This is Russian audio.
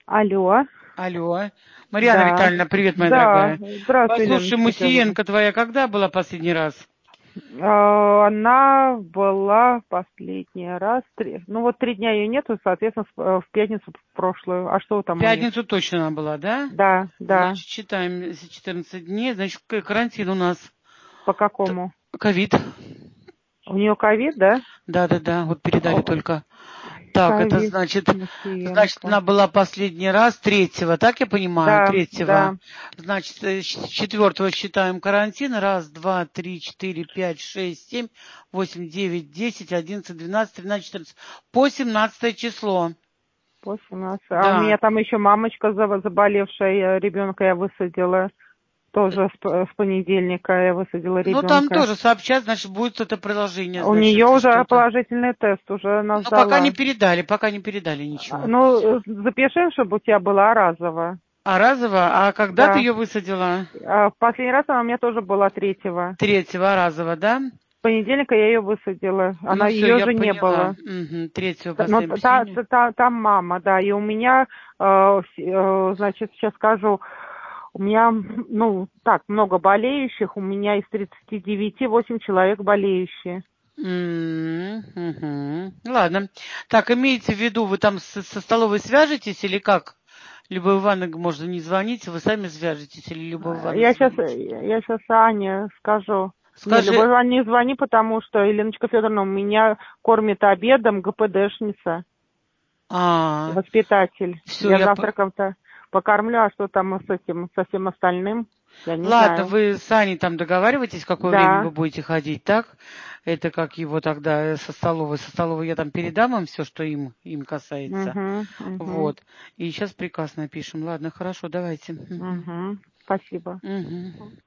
Алло, Алло. Марьяна да, Витальевна, привет, моя да, дорогая. здравствуй, Послушай, Леночка, дорогая. Мусиенко твоя когда была последний раз? Она была последний раз, ну вот 3 дня ее нету, соответственно, в пятницу прошлую. А что В там у них? пятницу точно она была, да? Да, да, Значит, считаем, если 14 дней, значит, карантин у нас. по какому? Ковид. У нее ковид, да? Да-да-да, вот передали О, только. Так, это ковид, значит, Мусиенко. она была последний раз третьего, так я понимаю, Да, третьего. да, Значит, четвертого считаем карантин. Раз, два, три, четыре, пять, шесть, семь, восемь, девять, 10, 11, 12, 13, 14. По 17 число. 18. А у Да. меня там еще мамочка заболевшая, ребенка я высадила. Тоже с понедельника я высадила Ну, там ребенка. тоже сообщат, значит, будет это продолжение, У значит, нее если уже что-то. положительный тест, уже она Но пока сдала. не передали ничего. Ну, запиши, чтобы у тебя была разово. А разово, а когда ты Да. ее высадила? В последний раз она у меня тоже была 3-го. Третьего, разово, да? С понедельника я ее высадила. Ну, все, Ее я же не поняла. было. Угу. Третьего Но последнего посещения. там мама, да. И у меня, значит, сейчас скажу, у меня, ну, так, много болеющих. У меня из 39 8 человек болеющие. Мгм. Ладно. Так, имеете в виду, вы там со столовой свяжетесь или как? Любовь Ивановна можно не звонить, вы сами свяжетесь или Любовь Ивановна звоните? Я сейчас Ане скажу. Не, Скажи, Любовь Ивановна, не звони, потому что Еленочка Федоровна меня кормит обедом ГПДшница, воспитатель. все, Я завтраком-то покормлю, а что там с этим, со всем остальным, я не Ладно, знаю. вы с Аней там договариваетесь, в какое время Да. вы будете ходить, так? Это как его тогда со столовой. Со столовой я там передам им все, что им касается. Угу, угу, Вот. И сейчас приказ напишем. Ладно, хорошо, давайте. Мгм. угу. Спасибо. Мгм.